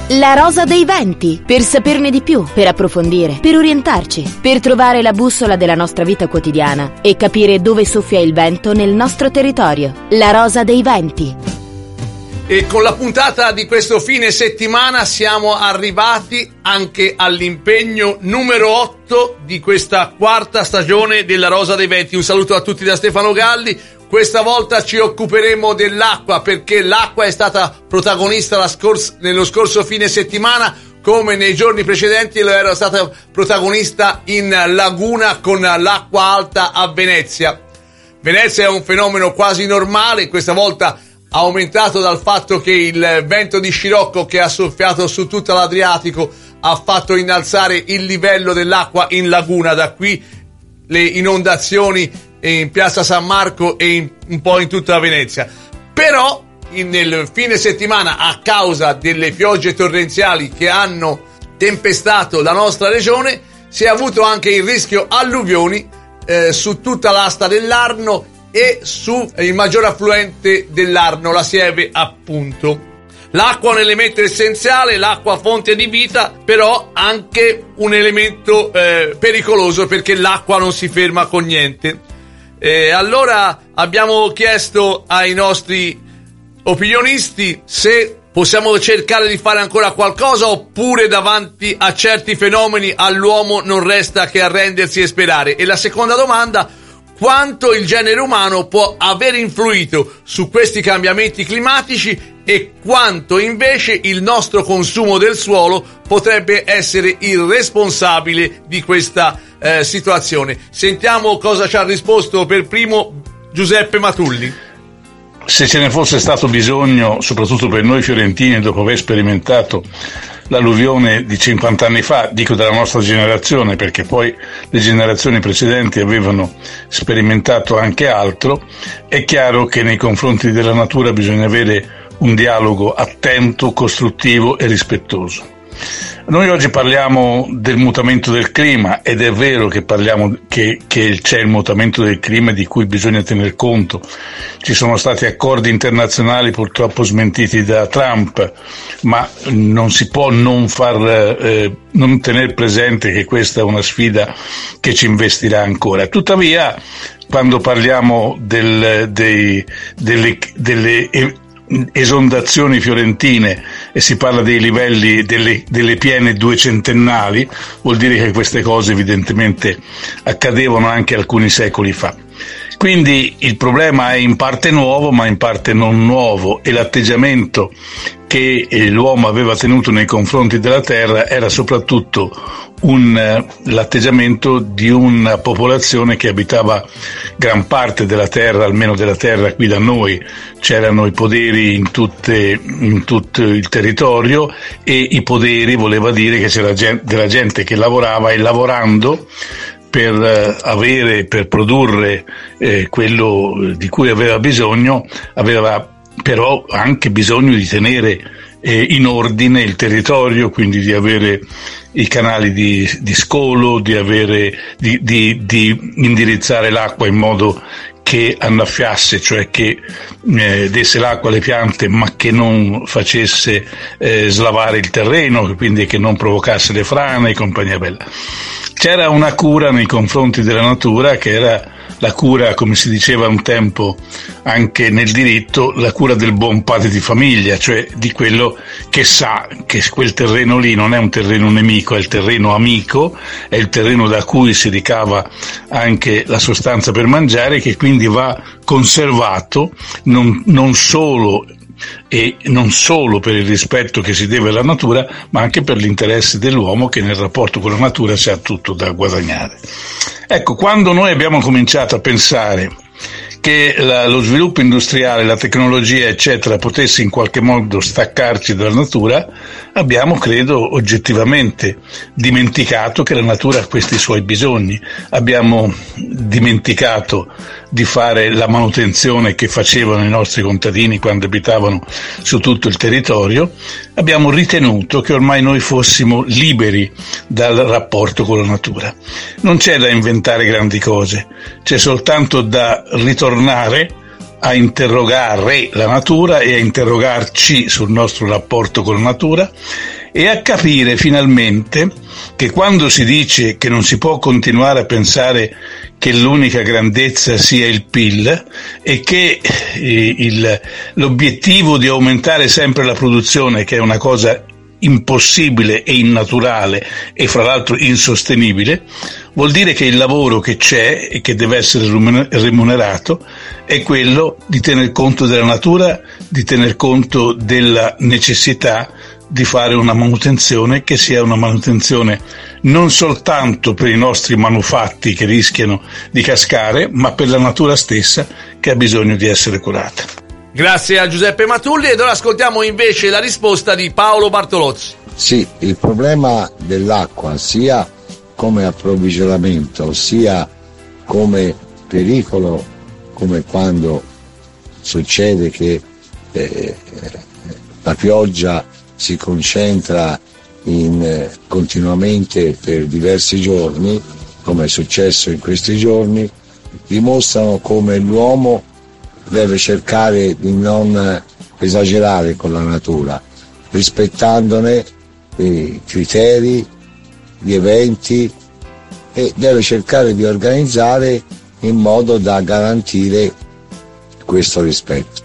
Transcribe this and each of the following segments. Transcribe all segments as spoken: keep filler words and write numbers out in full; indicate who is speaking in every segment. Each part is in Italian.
Speaker 1: La rosa dei venti, per saperne di più, per approfondire, per orientarci, per trovare la bussola della nostra vita quotidiana e capire dove soffia il vento nel nostro territorio. La rosa dei venti.
Speaker 2: E con la puntata di questo fine settimana siamo arrivati anche all'impegno numero otto di questa quarta stagione della Rosa dei Venti. Un saluto a tutti da Stefano Galli. Questa volta ci occuperemo dell'acqua, perché l'acqua è stata protagonista la scors- nello scorso fine settimana, come nei giorni precedenti lo era stata protagonista in laguna con l'acqua alta a Venezia. Venezia è un fenomeno quasi normale, questa volta aumentato dal fatto che il vento di scirocco che ha soffiato su tutto l'Adriatico ha fatto innalzare il livello dell'acqua in laguna, da qui le inondazioni in Piazza San Marco e in, un po' in tutta Venezia. Però in, nel fine settimana, a causa delle piogge torrenziali che hanno tempestato la nostra regione, si è avuto anche il rischio alluvioni eh, su tutta l'asta dell'Arno e su il maggior affluente dell'Arno, la Sieve appunto. L'acqua è un elemento essenziale, l'acqua fonte di vita, però anche un elemento eh, pericoloso, perché l'acqua non si ferma con niente. E allora abbiamo chiesto ai nostri opinionisti se possiamo cercare di fare ancora qualcosa, oppure davanti a certi fenomeni all'uomo non resta che arrendersi e sperare. E la seconda domanda: quanto il genere umano può aver influito su questi cambiamenti climatici e quanto invece il nostro consumo del suolo potrebbe essere il responsabile di questa eh, situazione. Sentiamo cosa ci ha risposto per primo Giuseppe Matulli.
Speaker 3: Se ce ne fosse stato bisogno, soprattutto per noi fiorentini, dopo aver sperimentato l'alluvione di cinquanta anni fa, dico della nostra generazione, perché poi le generazioni precedenti avevano sperimentato anche altro, è chiaro che nei confronti della natura bisogna avere un dialogo attento, costruttivo e rispettoso. Noi oggi parliamo del mutamento del clima, ed è vero che parliamo che, che c'è il mutamento del clima di cui bisogna tener conto. Ci sono stati accordi internazionali purtroppo smentiti da Trump, ma non si può non far eh, non tener presente che questa è una sfida che ci investirà ancora. Tuttavia, quando parliamo del, dei, delle, delle esondazioni fiorentine e si parla dei livelli delle, delle piene duecentennali, vuol dire che queste cose evidentemente accadevano anche alcuni secoli fa. Quindi il problema è in parte nuovo, ma in parte non nuovo, e l'atteggiamento che l'uomo aveva tenuto nei confronti della terra era soprattutto un, l'atteggiamento di una popolazione che abitava gran parte della terra, almeno della terra qui da noi. C'erano i poderi in, tutte, in tutto il territorio, e i poderi voleva dire che c'era gente, della gente che lavorava, e lavorando per avere, per produrre eh, quello di cui aveva bisogno, aveva però anche bisogno di tenere eh, in ordine il territorio, quindi di avere i canali di, di scolo, di avere, di, di, di indirizzare l'acqua in modo che annaffiasse, cioè che eh, desse l'acqua alle piante, ma che non facesse eh, slavare il terreno, quindi che non provocasse le frane e compagnia bella. C'era una cura nei confronti della natura, che era la cura, come si diceva un tempo anche nel diritto, la cura del buon padre di famiglia, cioè di quello che sa che quel terreno lì non è un terreno nemico, è il terreno amico, è il terreno da cui si ricava anche la sostanza per mangiare, che quindi va conservato non, non solo e non solo per il rispetto che si deve alla natura, ma anche per l'interesse dell'uomo, che nel rapporto con la natura si ha tutto da guadagnare. Ecco, quando noi abbiamo cominciato a pensare che la, lo sviluppo industriale, la tecnologia eccetera potesse in qualche modo staccarci dalla natura, abbiamo, credo, oggettivamente dimenticato che la natura ha questi suoi bisogni. Abbiamo dimenticato di fare la manutenzione che facevano i nostri contadini quando abitavano su tutto il territorio. Abbiamo ritenuto che ormai noi fossimo liberi dal rapporto con la natura. Non c'è da inventare grandi cose, c'è soltanto da ritornare a interrogare la natura e a interrogarci sul nostro rapporto con la natura e a capire finalmente che quando si dice che non si può continuare a pensare che l'unica grandezza sia il P I L e che il, l'obiettivo di aumentare sempre la produzione, che è una cosa impossibile e innaturale e fra l'altro insostenibile, vuol dire che il lavoro che c'è e che deve essere remunerato è quello di tener conto della natura, di tener conto della necessità di fare una manutenzione che sia una manutenzione non soltanto per i nostri manufatti che rischiano di cascare, ma per la natura stessa che ha bisogno di essere curata.
Speaker 2: Grazie a Giuseppe Matulli, ed ora ascoltiamo invece la risposta di Paolo Bartolozzi.
Speaker 4: Sì, il problema dell'acqua, sia come approvvigionamento, sia come pericolo, come quando succede che eh, la pioggia si concentra in, eh, continuamente per diversi giorni, come è successo in questi giorni, dimostrano come l'uomo deve cercare di non esagerare con la natura, rispettandone i criteri, gli eventi, e deve cercare di organizzare in modo da garantire questo rispetto.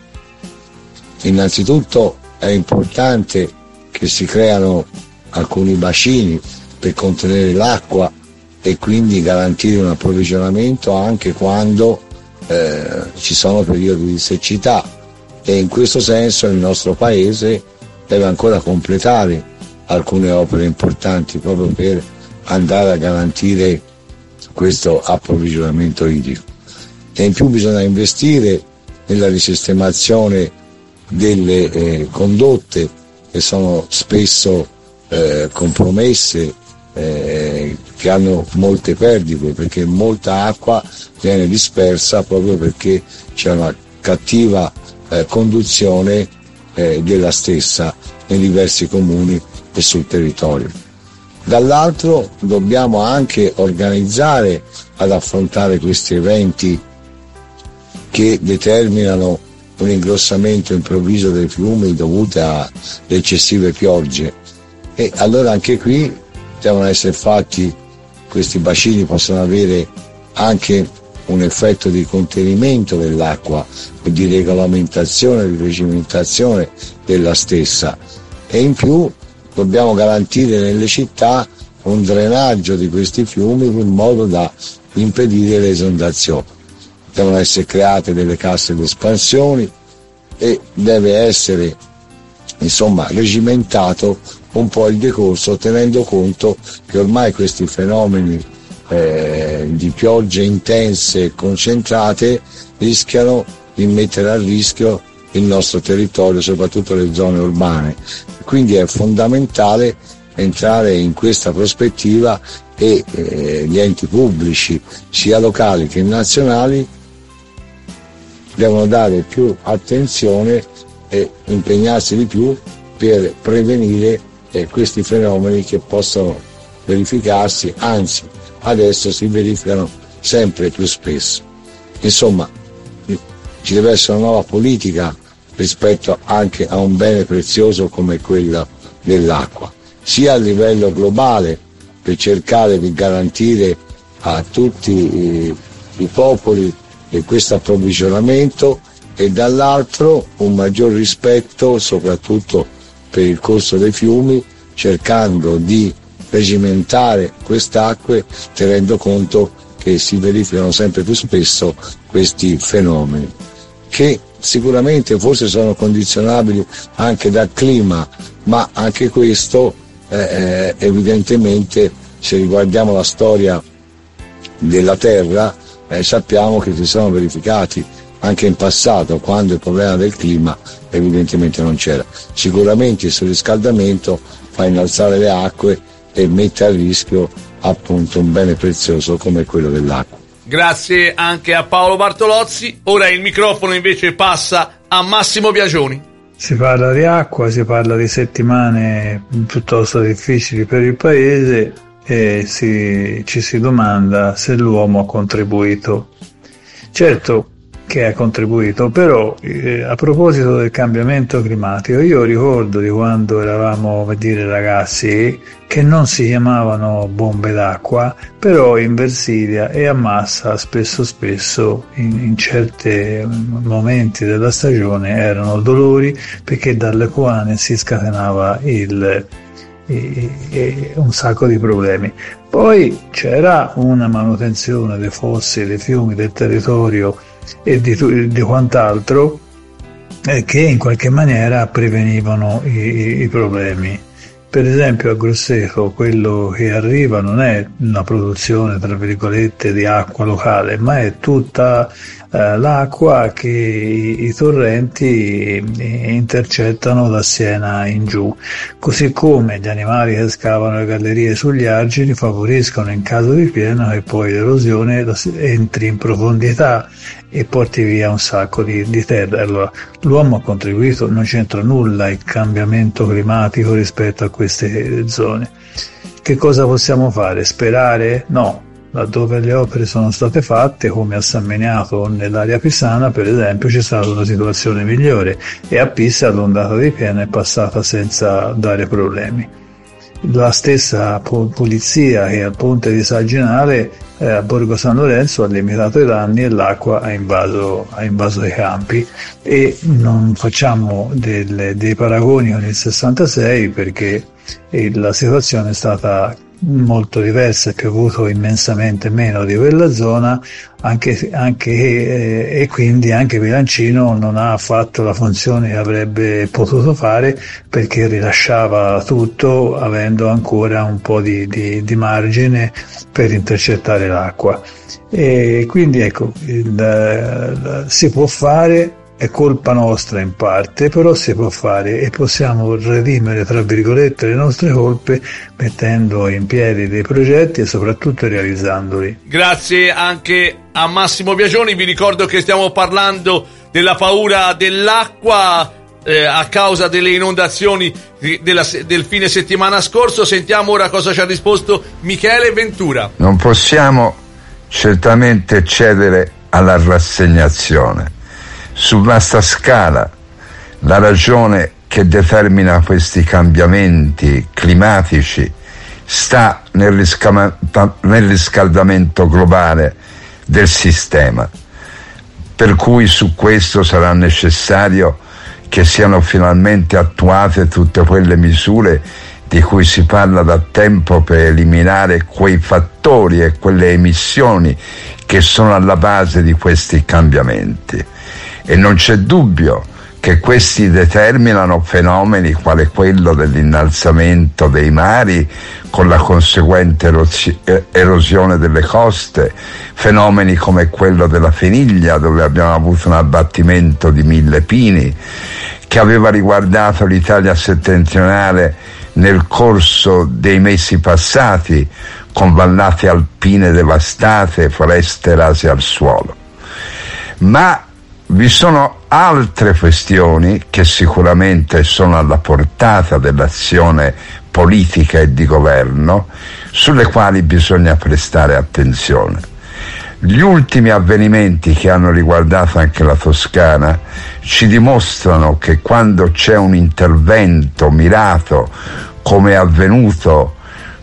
Speaker 4: Innanzitutto è importante che si creano alcuni bacini per contenere l'acqua e quindi garantire un approvvigionamento anche quando eh, ci sono periodi di siccità, e in questo senso il nostro Paese deve ancora completare alcune opere importanti proprio per andare a garantire questo approvvigionamento idrico. E in più bisogna investire nella risistemazione delle eh, condotte che sono spesso eh, compromesse, eh, che hanno molte perdite, perché molta acqua viene dispersa proprio perché c'è una cattiva eh, conduzione eh, della stessa nei diversi comuni e sul territorio. Dall'altro dobbiamo anche organizzare ad affrontare questi eventi che determinano un ingrossamento improvviso dei fiumi dovuti alle eccessive piogge, e allora anche qui devono essere fatti, questi bacini possono avere anche un effetto di contenimento dell'acqua e di regolamentazione, di regimentazione della stessa, e in più dobbiamo garantire nelle città un drenaggio di questi fiumi in modo da impedire le esondazioni. Devono essere create delle casse di espansione e deve essere insomma regimentato un po' il decorso, tenendo conto che ormai questi fenomeni eh, di piogge intense e concentrate rischiano di mettere a rischio il nostro territorio, soprattutto le zone urbane. Quindi è fondamentale entrare in questa prospettiva e eh, gli enti pubblici, sia locali che nazionali, devono dare più attenzione e impegnarsi di più per prevenire eh, questi fenomeni che possono verificarsi, anzi adesso si verificano sempre più spesso. Insomma, ci deve essere una nuova politica rispetto anche a un bene prezioso come quello dell'acqua, sia a livello globale per cercare di garantire a tutti i, i popoli e questo approvvigionamento, e dall'altro un maggior rispetto soprattutto per il corso dei fiumi, cercando di regimentare quest'acque tenendo conto che si verificano sempre più spesso questi fenomeni, che sicuramente forse sono condizionabili anche dal clima, ma anche questo eh, evidentemente, se riguardiamo la storia della Terra, eh, sappiamo che si sono verificati anche in passato, quando il problema del clima evidentemente non c'era. Sicuramente il surriscaldamento fa innalzare le acque e mette a rischio appunto un bene prezioso come quello dell'acqua.
Speaker 2: Grazie anche a Paolo Bartolozzi. Ora il microfono invece passa a Massimo Biagioni.
Speaker 5: Si parla di acqua, si parla di settimane piuttosto difficili per il Paese e si, ci si domanda se l'uomo ha contribuito. Certo, che ha contribuito. Però eh, a proposito del cambiamento climatico, io ricordo di quando eravamo, per dire, ragazzi, che non si chiamavano bombe d'acqua, però in Versilia e a Massa spesso spesso in, in certi momenti della stagione erano dolori, perché dalle cuane si scatenava il, il, il, un sacco di problemi. Poi c'era una manutenzione dei fossi, dei fiumi, del territorio e di, di quant'altro eh, che in qualche maniera prevenivano i, i, i problemi. Per esempio a Grosseto quello che arriva non è una produzione tra virgolette di acqua locale, ma è tutta eh, l'acqua che i, i torrenti intercettano da Siena in giù, così come gli animali che scavano le gallerie sugli argini favoriscono in caso di piena che poi l'erosione entri in profondità e porti via un sacco di, di terra. Allora l'uomo ha contribuito, non c'entra nulla il cambiamento climatico rispetto a queste zone. Che cosa possiamo fare? Sperare? No. Laddove le opere sono state fatte, come a San Miniato o nell'area pisana per esempio, c'è stata una situazione migliore e a Pisa l'ondata di piena è passata senza dare problemi. La stessa polizia che al ponte di Saginale eh, a Borgo San Lorenzo ha limitato i danni e l'acqua ha invaso, ha invaso i campi, e non facciamo delle, dei paragoni con il sessantasei perché eh, la situazione è stata molto diversa, è piovuto immensamente meno di quella zona, anche, anche eh, e quindi anche Bilancino non ha fatto la funzione che avrebbe potuto fare, perché rilasciava tutto avendo ancora un po' di, di, di margine per intercettare l'acqua. E quindi ecco, il, il, si può fare, è colpa nostra in parte, però si può fare e possiamo redimere tra virgolette le nostre colpe mettendo in piedi dei progetti e soprattutto realizzandoli.
Speaker 2: Grazie anche a Massimo Biagioni. Vi ricordo che stiamo parlando della paura dell'acqua eh, a causa delle inondazioni della, del fine settimana scorso. Sentiamo ora cosa ci ha risposto Michele Ventura.
Speaker 6: Non possiamo certamente cedere alla rassegnazione. Su vasta scala la ragione che determina questi cambiamenti climatici sta nel, riscalda- nel riscaldamento globale del sistema, per cui su questo sarà necessario che siano finalmente attuate tutte quelle misure di cui si parla da tempo per eliminare quei fattori e quelle emissioni che sono alla base di questi cambiamenti. E non c'è dubbio che questi determinano fenomeni quale quello dell'innalzamento dei mari con la conseguente eros- erosione delle coste, fenomeni come quello della Feniglia, dove abbiamo avuto un abbattimento di mille pini che aveva riguardato l'Italia settentrionale nel corso dei mesi passati, con vallate alpine devastate, foreste rase al suolo. Ma vi sono altre questioni che sicuramente sono alla portata dell'azione politica e di governo, sulle quali bisogna prestare attenzione. Gli ultimi avvenimenti che hanno riguardato anche la Toscana ci dimostrano che quando c'è un intervento mirato, come è avvenuto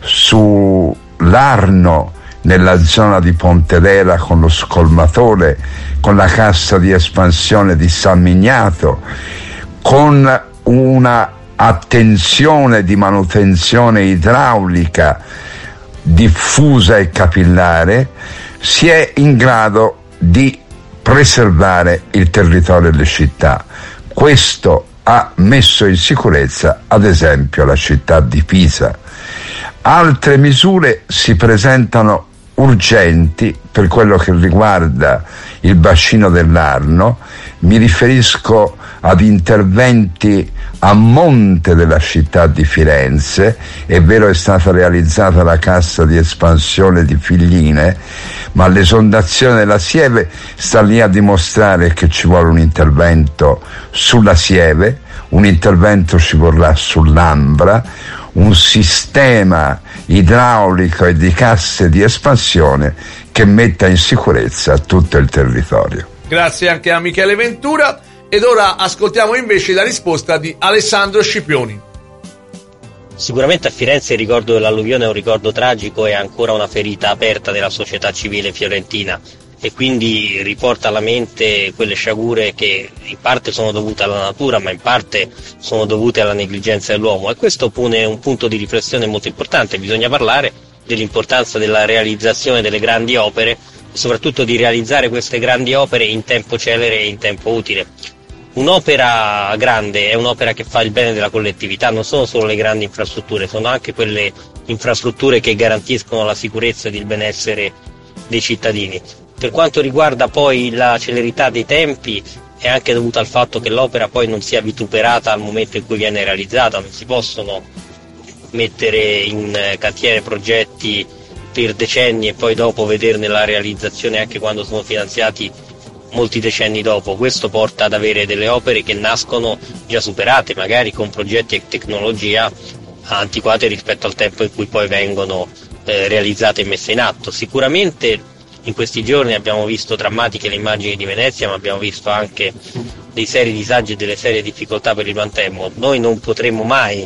Speaker 6: sull'Arno, nella zona di Pontedera con lo scolmatore, con la cassa di espansione di San Miniato, con una attenzione di manutenzione idraulica diffusa e capillare, si è in grado di preservare il territorio e le città. Questo ha messo in sicurezza ad esempio la città di Pisa. Altre misure si presentano urgenti per quello che riguarda il bacino dell'Arno. Mi riferisco ad interventi a monte della città di Firenze. È vero, è stata realizzata la cassa di espansione di Figline, ma l'esondazione della Sieve sta lì a dimostrare che ci vuole un intervento sulla Sieve, un intervento ci vorrà sull'Ambra, un sistema idraulico e di casse di espansione che metta in sicurezza tutto il territorio.
Speaker 2: Grazie anche a Michele Ventura. Ed ora ascoltiamo invece la risposta di Alessandro Scipioni.
Speaker 7: Sicuramente a Firenze il ricordo dell'alluvione è un ricordo tragico e ancora una ferita aperta della società civile fiorentina, e quindi riporta alla mente quelle sciagure che in parte sono dovute alla natura, ma in parte sono dovute alla negligenza dell'uomo, e questo pone un punto di riflessione molto importante. Bisogna parlare dell'importanza della realizzazione delle grandi opere e soprattutto di realizzare queste grandi opere in tempo celere e in tempo utile. Un'opera grande è un'opera che fa il bene della collettività, non sono solo le grandi infrastrutture, sono anche quelle infrastrutture che garantiscono la sicurezza ed il benessere dei cittadini. Per quanto riguarda poi la celerità dei tempi, è anche dovuta al fatto che l'opera poi non sia vituperata al momento in cui viene realizzata. Non si possono mettere in cantiere progetti per decenni e poi dopo vederne la realizzazione anche quando sono finanziati molti decenni dopo. Questo porta ad avere delle opere che nascono già superate, magari con progetti e tecnologia antiquate rispetto al tempo in cui poi vengono eh, realizzate e messe in atto. Sicuramente in questi giorni abbiamo visto drammatiche le immagini di Venezia, ma abbiamo visto anche dei seri disagi e delle serie difficoltà per il mantempo. Noi non potremo mai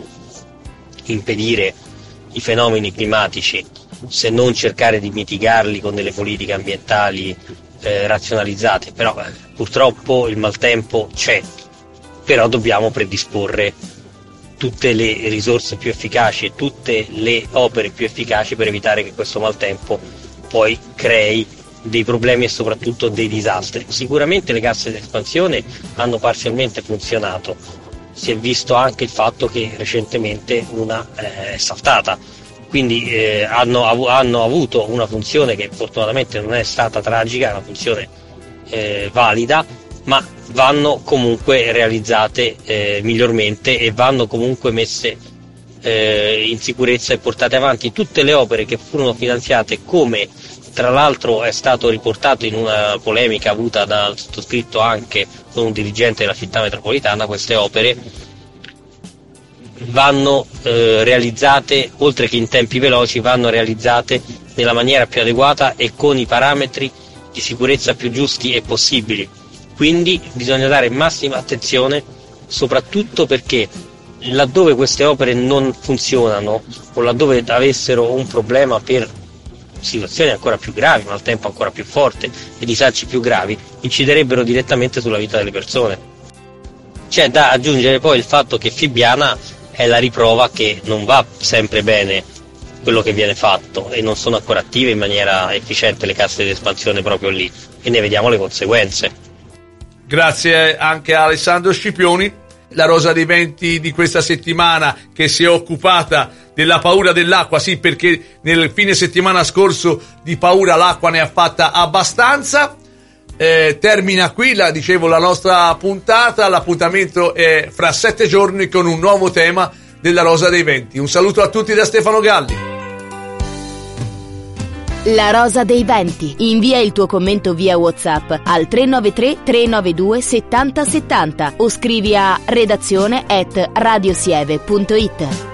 Speaker 7: impedire i fenomeni climatici se non cercare di mitigarli con delle politiche ambientali eh, razionalizzate, però eh, purtroppo il maltempo c'è, però dobbiamo predisporre tutte le risorse più efficaci e tutte le opere più efficaci per evitare che questo maltempo poi crei dei problemi e soprattutto dei disastri. Sicuramente le casse di espansione hanno parzialmente funzionato, si è visto anche il fatto che recentemente una eh, è saltata, quindi eh, hanno, av- hanno avuto una funzione che fortunatamente non è stata tragica, è una funzione eh, valida, ma vanno comunque realizzate eh, migliormente e vanno comunque messe eh, in sicurezza e portate avanti tutte le opere che furono finanziate, come tra l'altro è stato riportato in una polemica avuta dal sottoscritto anche con un dirigente della città metropolitana. Queste opere vanno eh, realizzate, oltre che in tempi veloci, vanno realizzate nella maniera più adeguata e con i parametri di sicurezza più giusti e possibili. Quindi bisogna dare massima attenzione, soprattutto perché laddove queste opere non funzionano o laddove avessero un problema per situazioni ancora più gravi, maltempo ancora più forte e disagi più gravi, inciderebbero direttamente sulla vita delle persone. C'è da aggiungere poi il fatto che Fibbiana è la riprova che non va sempre bene quello che viene fatto e non sono ancora attive in maniera efficiente le casse di espansione proprio lì, e ne vediamo le conseguenze.
Speaker 2: Grazie anche a Alessandro Scipioni. La Rosa dei Venti di questa settimana, che si è occupata della paura dell'acqua, sì, perché nel fine settimana scorso di paura l'acqua ne ha fatta abbastanza. Eh, termina qui, la dicevo, la nostra puntata. L'appuntamento è fra sette giorni con un nuovo tema della Rosa dei Venti. Un saluto a tutti da Stefano Galli.
Speaker 1: La Rosa dei Venti. Invia il tuo commento via WhatsApp al tre nove tre tre nove due settanta settanta o scrivi a redazione at radiosieve punto it.